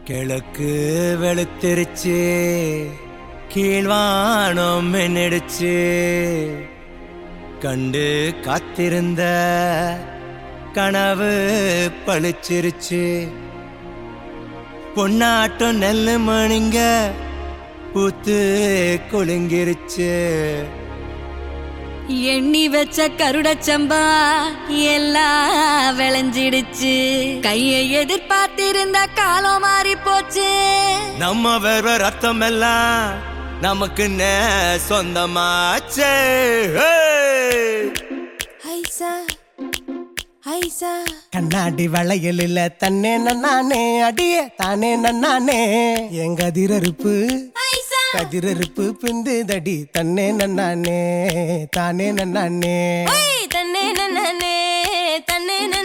கிழக்கு வெளுத்திருச்சு, கீழ்வானம் மின்னிடுச்சு. கண்டு காத்திருந்த கனவு பழிச்சிருச்சு. பொன்னாட்டம் நெல்லு மணிங்க பூத்து குலுங்கிருச்சு. எண்ணி வச்ச கருடச்சம்பா எல்லாம் விளைஞ்சிடுச்சு. கையை எதிர்பார்த்திருந்த காலம் மாறி போச்சு. நம்ம வேற ரத்தம் எல்லாம் நமக்கு சொந்தமாச்சே. கண்ணாடி வளையல் இல்ல தன்னே நன்னானே, அடியே தானே நன்னானே. எங்க அதிரறுப்பு கதிரறுப்பு பிந்து தடி தன்னே நன்னானே தானே நன்னானே தன்னே நன்னே தன்னே